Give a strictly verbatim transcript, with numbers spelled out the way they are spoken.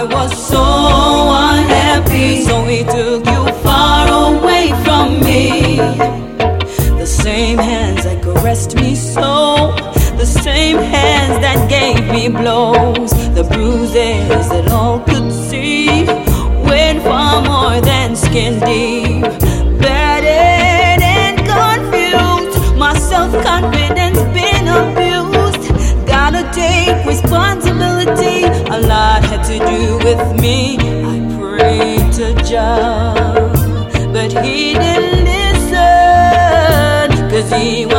was so unhappy, so he took you far away from me. The same hands that caressed me so, the same hands that gave me blows, the bruises that all could see went far more than skin deep. Battered and confused, my self-confidence been abused. Gotta take responsibility, a lot had to do with me. I prayed to Jah, but he didn't listen, 'cause he